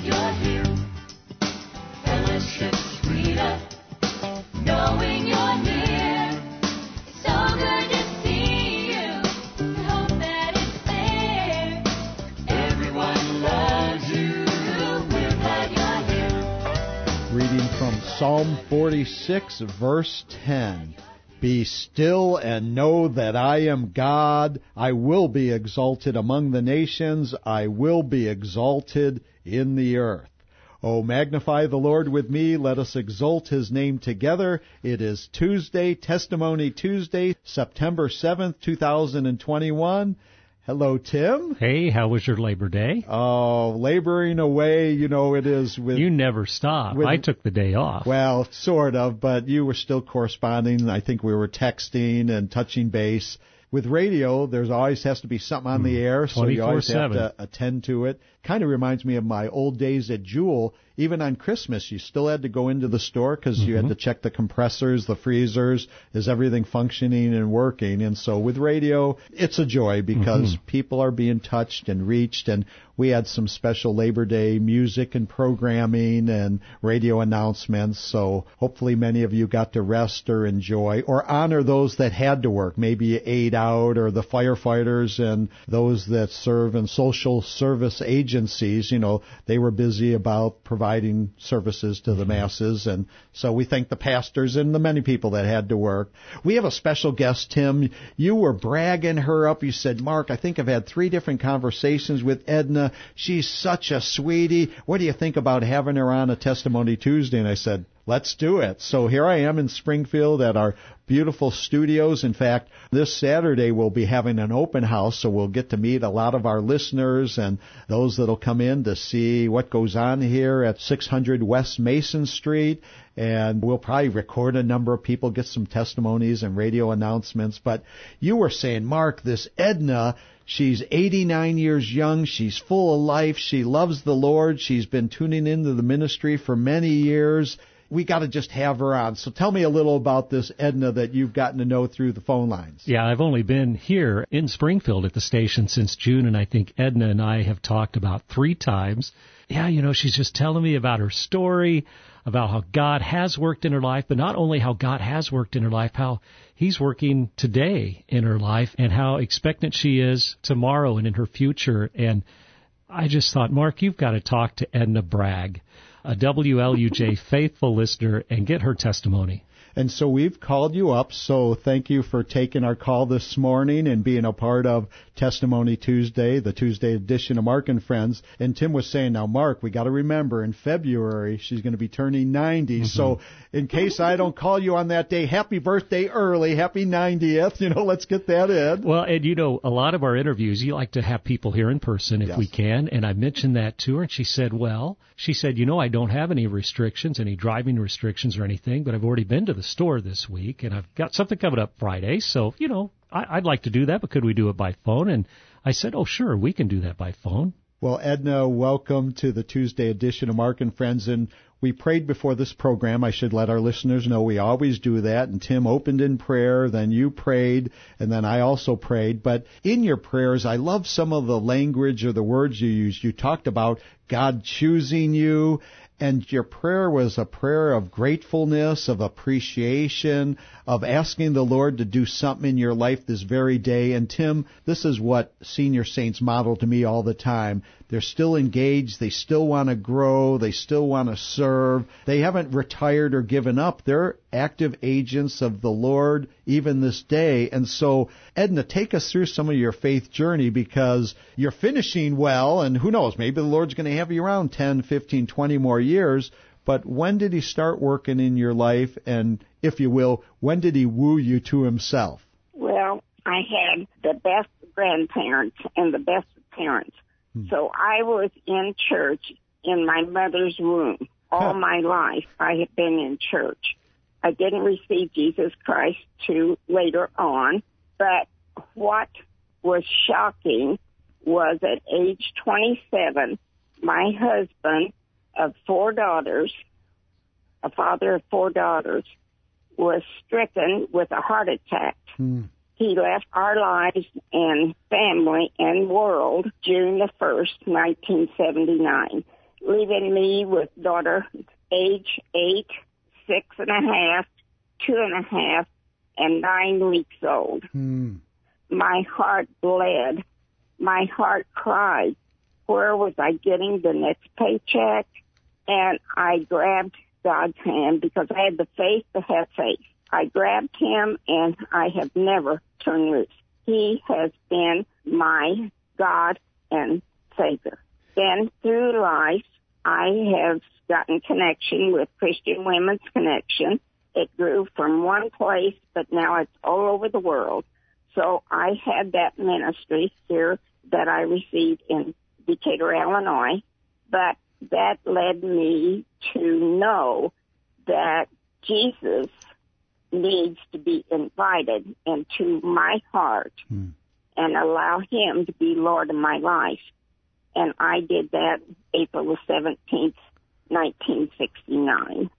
you're here. Fellowship's sweeter, knowing you're near. It's so good to see you. We hope that it's there. Everyone loves you. We're glad you're here. Reading from Psalm 46, verse 10. Be still and know that I am God. I will be exalted among the nations. I will be exalted in the earth. Oh, magnify the Lord with me. Let us exalt his name together. It is Tuesday, Testimony Tuesday, September 7th, 2021. Hello, Tim. Hey, how was your Labor Day? Oh, laboring away, it is with... You never stop. I took the day off. Well, sort of, but you were still corresponding. I think we were texting and touching base. With radio, there's always has to be something on the air, so you always have to attend to it. Kind of reminds me of my old days at Jewel. Even on Christmas, you still had to go into the store because you had to check the compressors, the freezers, is everything functioning and working. And so with radio, it's a joy because people are being touched and reached, and we had some special Labor Day music and programming and radio announcements. So hopefully many of you got to rest or enjoy or honor those that had to work. Maybe you ate out, or the firefighters and those that serve in social service agencies, they were busy about providing services to the masses. And so we thank the pastors and the many people that had to work. We have a special guest, Tim. You were bragging her up. You said, Mark, I think I've had 3 different conversations with Edna. She's such a sweetie. What do you think about having her on a Testimony Tuesday? And I said, let's do it. So here I am in Springfield at our beautiful studios. In fact, this Saturday we'll be having an open house, so we'll get to meet a lot of our listeners and those that'll come in to see what goes on here at 600 West Mason Street. And we'll probably record a number of people, get some testimonies and radio announcements. But you were saying, Mark, this Edna, she's 89 years young. She's full of life. She loves the Lord. She's been tuning into the ministry for many years. We got to just have her on. So tell me a little about this Edna that you've gotten to know through the phone lines. Yeah, I've only been here in Springfield at the station since June, and I think Edna and I have talked about 3 times. Yeah, she's just telling me about her story, about how God has worked in her life, but not only how God has worked in her life, how he's working today in her life, and how expectant she is tomorrow and in her future. And I just thought, Mark, you've got to talk to Edna Bragg, a WLUJ faithful listener, and get her testimony. And so we've called you up, so thank you for taking our call this morning and being a part of Testimony Tuesday, the Tuesday edition of Mark and Friends. And Tim was saying, now, Mark, we got to remember, in February, she's going to be turning 90. So in case I don't call you on that day, happy birthday early, happy 90th. Let's get that in. Well, and a lot of our interviews, you like to have people here in person if we can. And I mentioned that to her, and she said, I don't have any restrictions, any driving restrictions or anything, but I've already been to the store this week, and I've got something coming up Friday, so, I'd like to do that, but could we do it by phone? And I said, oh, sure, we can do that by phone. Well, Edna, welcome to the Tuesday edition of Mark and Friends, and we prayed before this program. I should let our listeners know we always do that, and Tim opened in prayer, then you prayed, and then I also prayed. But in your prayers, I love some of the language or the words you used. You talked about God choosing you, and your prayer was a prayer of gratefulness, of appreciation, of asking the Lord to do something in your life this very day. And Tim, this is what senior saints model to me all the time. They're still engaged. They still want to grow. They still want to serve. They haven't retired or given up. They're active agents of the Lord even this day. And so, Edna, take us through some of your faith journey, because you're finishing well, and who knows, maybe the Lord's going to have you around 10, 15, 20 more years. But when did he start working in your life? And if you will, when did he woo you to himself? Well, I had the best grandparents and the best parents. So I was in church in my mother's womb. All my life I have been in church. I didn't receive Jesus Christ till later on. But what was shocking was at age 27, my husband of 4 daughters, a father of 4 daughters, was stricken with a heart attack. He left our lives and family and world June the 1st, 1979. leaving me with daughter age 8, 6.5, 2.5, and 9 weeks old. My heart bled. My heart cried. Where was I getting the next paycheck? And I grabbed God's hand because I had the faith to have faith. I grabbed him, and I have never turned loose. He has been my God and Savior. Then through life, I have gotten connection with Christian Women's Connection. It grew from one place, but now it's all over the world. So I had that ministry here that I received in Decatur, Illinois, but that led me to know that Jesus needs to be invited into my heart and allow him to be Lord of my life. And I did that April the 17th, 1969.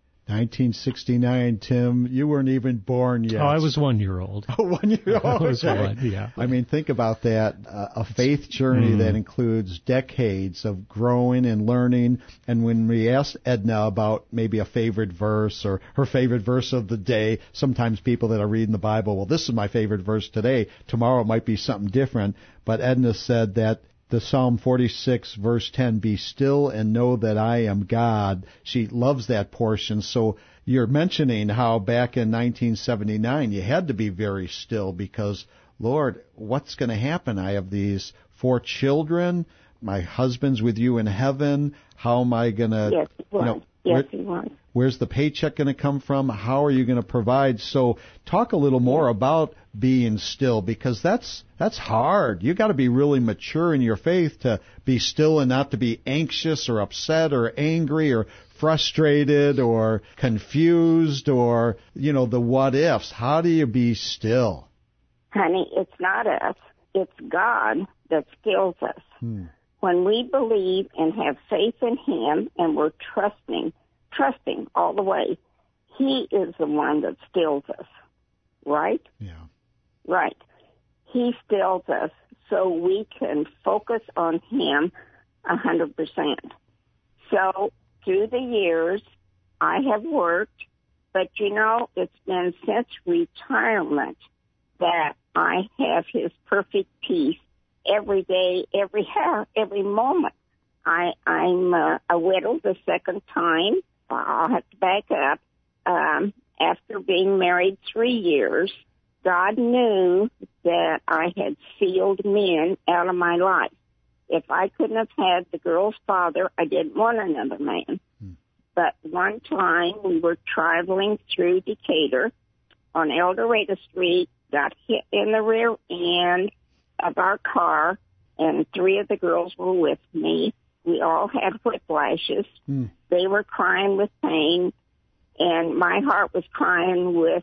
1969, Tim. You weren't even born yet. Oh, I was 1 year old. Oh, 1 year old. I was one, yeah. I mean, think about that. A faith journey that includes decades of growing and learning. And when we asked Edna about maybe a favorite verse or her favorite verse of the day, sometimes people that are reading the Bible, well, this is my favorite verse today. Tomorrow it might be something different. But Edna said that the Psalm 46, verse 10, be still and know that I am God. She loves that portion. So you're mentioning how back in 1979 you had to be very still because, Lord, what's going to happen? I have these 4 children. My husband's with you in heaven. How am I going to... Yes, he was. Yes, he was. Where's the paycheck going to come from? How are you going to provide? So talk a little more about being still, because that's hard. You got to be really mature in your faith to be still and not to be anxious or upset or angry or frustrated or confused or, the what ifs. How do you be still? Honey, it's not us. It's God that stills us. When we believe and have faith in him and we're trusting all the way, he is the one that stills us, right? Yeah. Right. He stills us so we can focus on him 100%. So through the years, I have worked, but it's been since retirement that I have his perfect peace every day, every hour, every moment. I'm a widow the second time. I'll have to back up. After being married 3 years, God knew that I had sealed men out of my life. If I couldn't have had the girl's father, I didn't want another man. But one time we were traveling through Decatur on El Dorado Street, got hit in the rear end of our car, and 3 of the girls were with me. We all had whiplashes. They were crying with pain, and my heart was crying with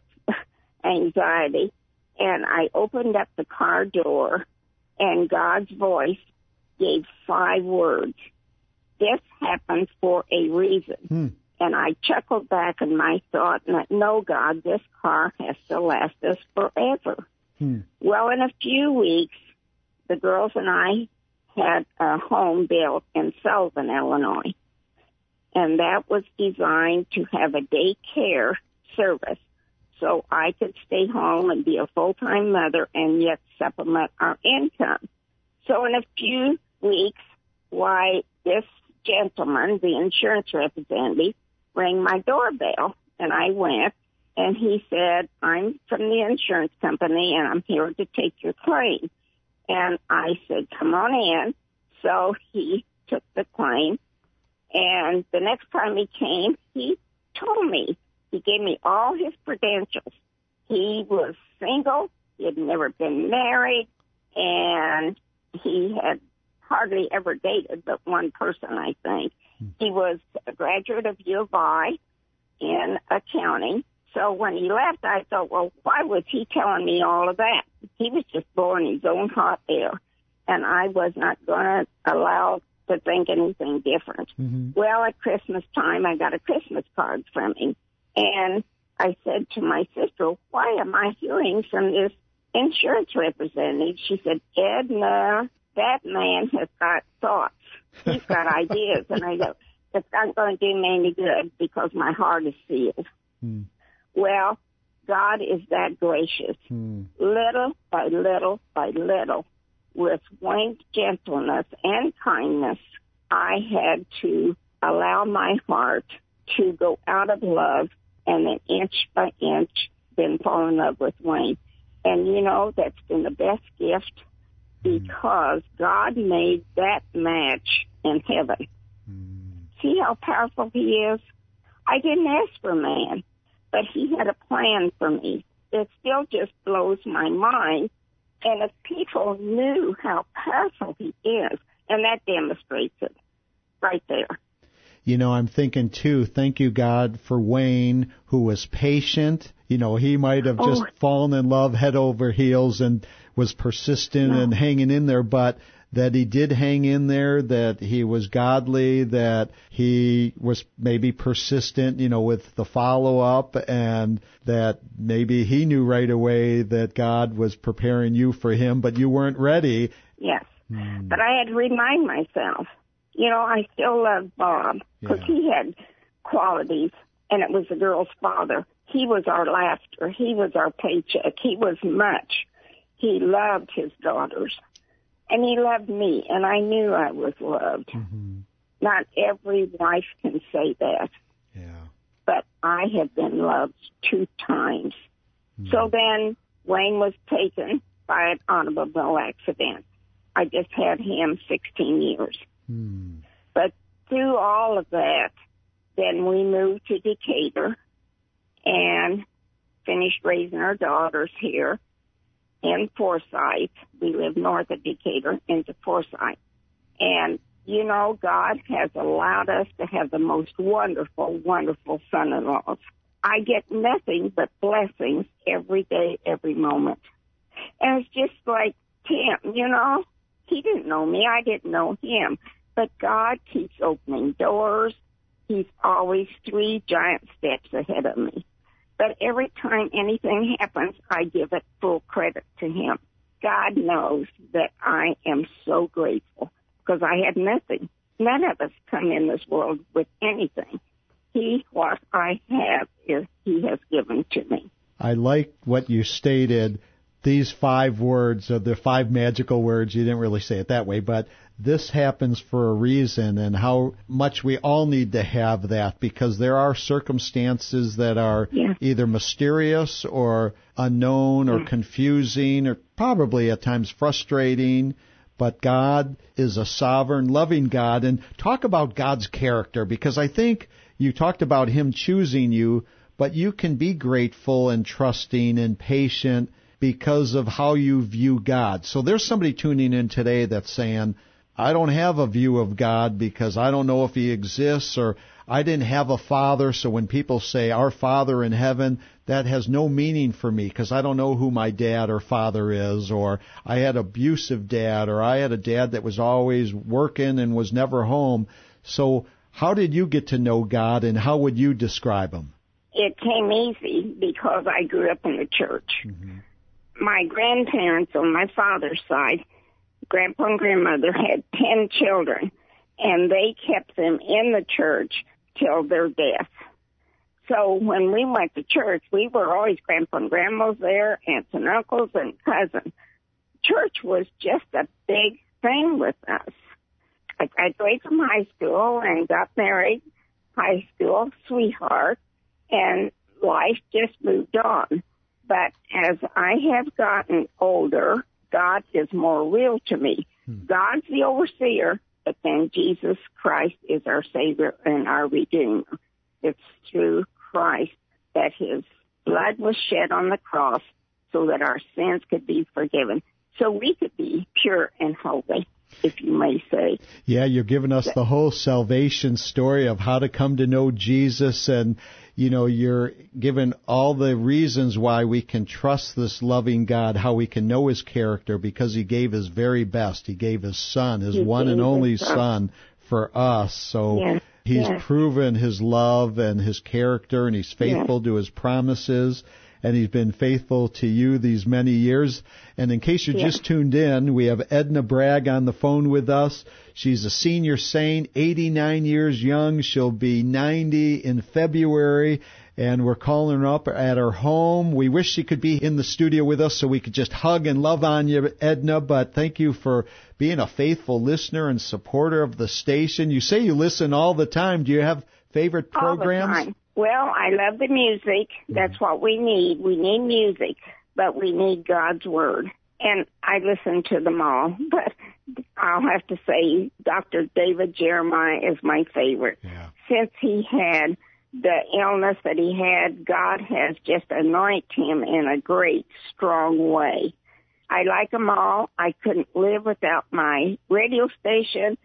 anxiety. And I opened up the car door, and God's voice gave 5 words. This happened for a reason. And I chuckled back in my thought, no, God, this car has to last us forever. Well, in a few weeks, the girls and I had a home built in Sullivan, Illinois. And that was designed to have a daycare service so I could stay home and be a full-time mother and yet supplement our income. So in a few weeks, this gentleman, the insurance representative, rang my doorbell, and I went, and he said, I'm from the insurance company, and I'm here to take your claim. And I said, come on in. So he took the claim. And the next time he came, he told me, he gave me all his credentials. He was single. He had never been married. And he had hardly ever dated but one person, I think. He was a graduate of U of I in accounting. So when he left, I thought, well, why was he telling me all of that? He was just blowing his own hot air, and I was not going to allow to think anything different. Well, at Christmas time, I got a Christmas card from him, and I said to my sister, why am I hearing from this insurance representative? She said, Edna, that man has got thoughts. He's got ideas. And I go, it's not going to do me any good because my heart is sealed. Well, God is that gracious. Little by little by little, with Wayne's gentleness and kindness, I had to allow my heart to go out of love, and then inch by inch, then fall in love with Wayne. And, you know, that's been the best gift because God made that match in heaven. See how powerful he is? I didn't ask for man, but he had a plan for me. It still just blows my mind. And if people knew how powerful he is, and that demonstrates it right there. You know, I'm thinking, too, thank you, God, for Wayne, who was patient. You know, he might have just fallen in love head over heels and was persistent and hanging in there, but that he did hang in there, that he was godly, that he was maybe persistent, you know, with the follow-up, and that maybe he knew right away that God was preparing you for him, but you weren't ready. Yes, but I had to remind myself. You know, I still love Bob because he had qualities, and it was the girl's father. He was our laughter. He was our paycheck. He was much. He loved his daughters, and he loved me, and I knew I was loved. Not every wife can say that, but I have been loved 2 times. So then Wayne was taken by an automobile accident. I just had him 16 years. But through all of that, then we moved to Decatur and finished raising our daughters here in Forsyth. We live north of Decatur into Forsyth. And, you know, God has allowed us to have the most wonderful, wonderful son-in-laws. I get nothing but blessings every day, every moment. And it's just like Tim, you know. He didn't know me. I didn't know him. But God keeps opening doors. He's always 3 giant steps ahead of me. But every time anything happens, I give it full credit to him. God knows that I am so grateful because I had nothing. None of us come in this world with anything. What I have is he has given to me. I like what you stated. These 5 words are the 5 magical words. You didn't really say it that way, but this happens for a reason, and how much we all need to have that, because there are circumstances that are either mysterious or unknown or confusing or probably at times frustrating, but God is a sovereign, loving God. And talk about God's character, because I think you talked about him choosing you, but you can be grateful and trusting and patient because of how you view God. So there's somebody tuning in today that's saying, I don't have a view of God because I don't know if he exists, or I didn't have a father, so when people say our Father in heaven, that has no meaning for me because I don't know who my dad or father is, or I had abusive dad, or I had a dad that was always working and was never home. So how did you get to know God, and how would you describe him? It came easy because I grew up in the church. My grandparents on my father's side, Grandpa and Grandmother, had 10 children, and they kept them in the church till their death. So when we went to church, we were always Grandpa and Grandma's there, aunts and uncles and cousins. Church was just a big thing with us. I graduated from high school and got married, high school sweetheart, and life just moved on. But as I have gotten older, God is more real to me. God's the overseer, but then Jesus Christ is our Savior and our Redeemer. It's through Christ that his blood was shed on the cross so that our sins could be forgiven, so we could be pure and holy, if you may say. Yeah, you're giving us the whole salvation story of how to come to know Jesus, and you know, you're given all the reasons why we can trust this loving God, how we can know his character, because he gave his very best. He gave his son, his one and only son, for us. So he's proven his love and his character, and he's faithful to his promises. and he's been faithful to you these many years. And in case you're just tuned in, we have Edna Bragg on the phone with us. She's a senior saint, 89 years young. She'll be 90 in February. And we're calling her up at her home. We wish she could be in the studio with us so we could just hug and love on you, Edna, but thank you for being a faithful listener and supporter of the station. You say you listen all the time. Do you have favorite programs? All the time. Well, I love the music. That's what we need. We need music, but we need God's Word. And I listen to them all, but I'll have to say Dr. David Jeremiah is my favorite. Yeah. Since he had the illness that he had, God has just anointed him in a great, strong way. I like them all. I couldn't live without my radio station,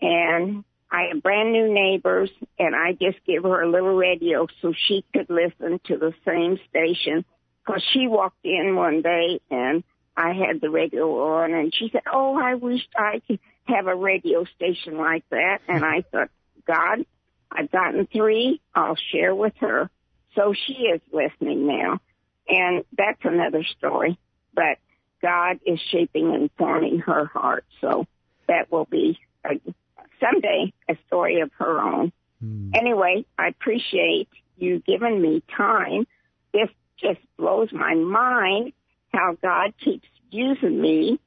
and I have brand new neighbors, and I just give her a little radio so she could listen to the same station, because she walked in one day, and I had the radio on, and she said, oh, I wish I could have a radio station like that. And I thought, God, I've gotten 3. I'll share with her. So she is listening now. And that's another story. But God is shaping and forming her heart. So that will be someday a story of her own. Anyway, I appreciate you giving me time. This just blows my mind how God keeps using me.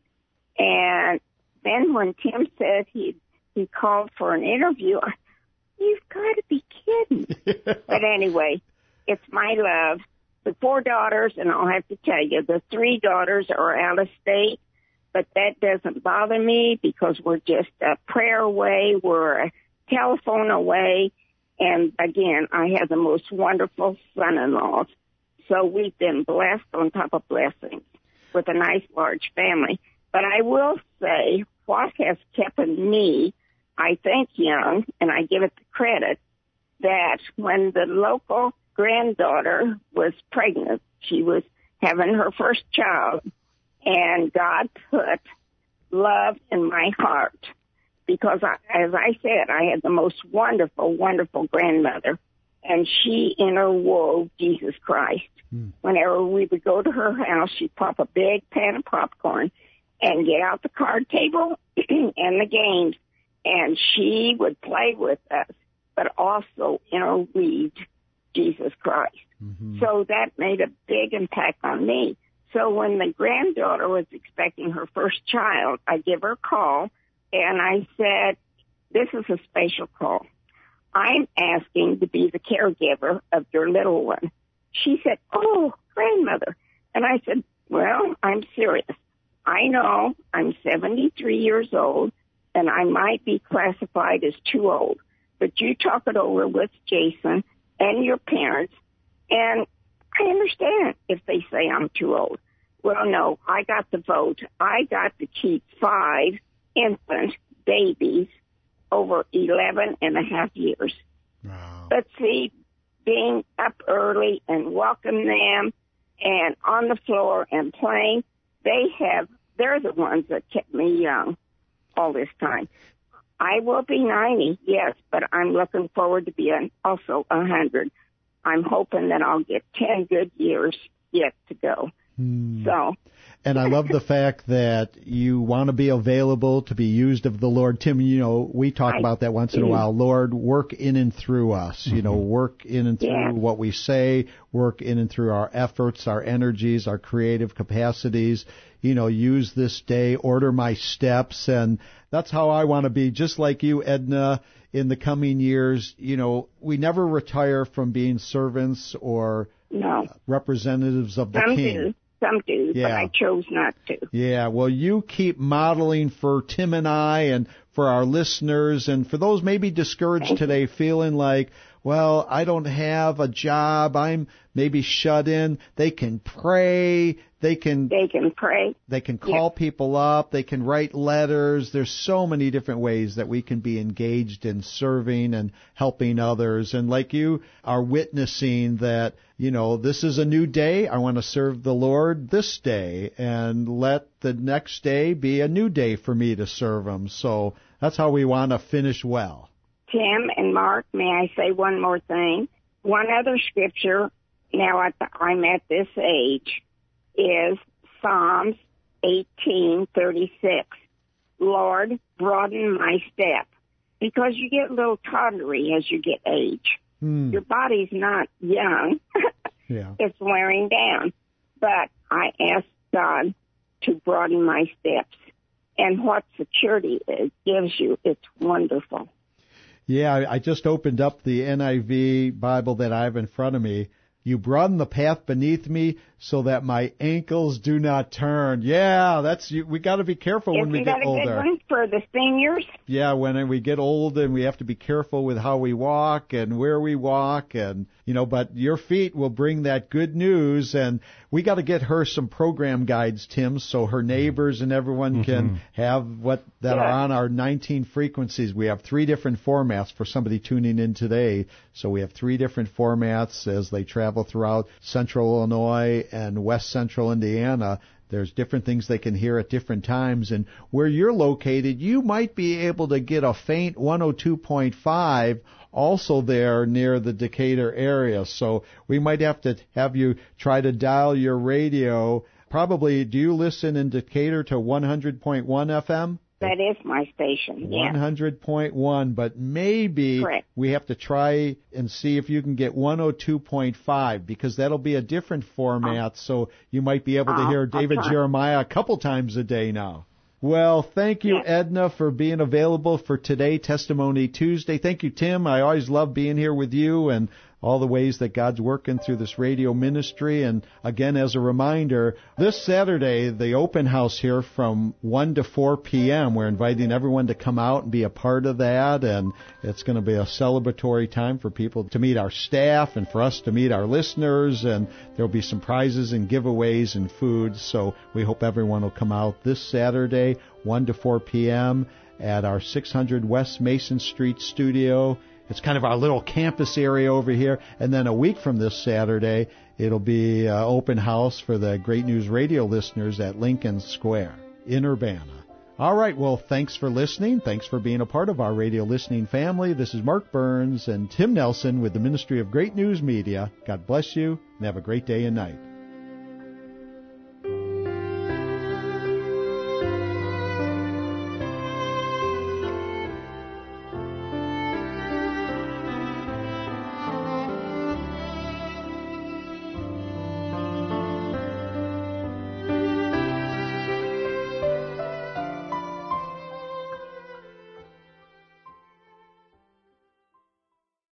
And then when Tim said he called for an interview, you've got to be kidding. But anyway, it's my love. The 4 daughters, and I'll have to tell you, the 3 daughters are out of state, but that doesn't bother me because we're just a prayer away. We're a telephone away. And again, I have the most wonderful son-in-laws. So we've been blessed on top of blessings with a nice large family. But I will say what has kept me, I think, young, and I give it the credit, that when the local granddaughter was pregnant, she was having her first child, and God put love in my heart because, as I said, I had the most wonderful, wonderful grandmother, and she interwove Jesus Christ. Whenever we would go to her house, she'd pop a big pan of popcorn and get out the card table and the games, and she would play with us, but also interweaved Jesus Christ. So that made a big impact on me. So when the granddaughter was expecting her first child, I give her a call, and I said, this is a special call. I'm asking to be the caregiver of your little one. She said, oh, grandmother. And I said, well, I'm serious. I know I'm 73 years old, and I might be classified as too old. But you talk it over with Jason and your parents, and I understand if they say I'm too old. Well, no, I got the vote. I got to keep 5 infant babies over 11 and a half years. Wow. But see, being up early and welcoming them and on the floor and playing, they're the ones that kept me young all this time. I will be 90, yes, but I'm looking forward to being also 100. I'm hoping that I'll get 10 good years yet to go. So. And I love the fact that you want to be available to be used of the Lord. Tim, you know, we talk about that once in a while. Lord, work in and through us. You know, work in and through what we say, work in and through our efforts, our energies, our creative capacities. You know, use this day, order my steps. And that's how I want to be, just like you, Edna, in the coming years. You know, we never retire from being servants or representatives of the King. Some do, but I chose not to. Yeah, well, you keep modeling for Tim and I and for our listeners and for those maybe discouraged today, feeling like, well, I don't have a job, I'm maybe shut in. They can pray. They can pray. They can call people up. They can write letters. There's so many different ways that we can be engaged in serving and helping others. And like you are witnessing that, you know, this is a new day. I want to serve the Lord this day and let the next day be a new day for me to serve Him. So that's how we want to finish well. Tim and Mark, may I say one more thing? One other scripture now I'm at this age, is Psalms 18:36. Lord, broaden my step. Because you get a little tottery as you get age. Your body's not young. Yeah. It's wearing down. But I asked God to broaden my steps. And what security it gives you, it's wonderful. Yeah, I just opened up the NIV Bible that I have in front of me. You broaden the path beneath me so that my ankles do not turn. Yeah, we got to be careful when we get older. Isn't that a good one for the seniors? Yeah, when we get old and we have to be careful with how we walk and where we walk, and but your feet will bring that good news. And we got to get her some program guides, Tim, so her neighbors and everyone can have are on our 19 frequencies. We have 3 different formats for somebody tuning in today. So we have 3 different formats as they travel throughout Central Illinois and West Central Indiana. There's different things they can hear at different times. And where you're located, you might be able to get a faint 102.5 also there near the Decatur area. So we might have to have you try to dial your radio. Probably, do you listen in Decatur to 100.1 FM? That is my station, yeah. 100.1, but maybe Correct. We have to try and see if you can get 102.5, because that'll be a different format, so you might be able to hear David Jeremiah a couple times a day now. Well, thank you, Edna, for being available for today, Testimony Tuesday. Thank you, Tim. I always love being here with you and all the ways that God's working through this radio ministry. And again, as a reminder, this Saturday, the open house here from 1 to 4 p.m., we're inviting everyone to come out and be a part of that. And it's going to be a celebratory time for people to meet our staff and for us to meet our listeners. And there'll be some prizes and giveaways and food. So we hope everyone will come out this Saturday, 1 to 4 p.m. at our 600 West Mason Street studio. It's kind of our little campus area over here. And then a week from this Saturday, it'll be open house for the Great News Radio listeners at Lincoln Square in Urbana. All right, well, thanks for listening. Thanks for being a part of our radio listening family. This is Mark Burns and Tim Nelson with the Ministry of Great News Media. God bless you and have a great day and night.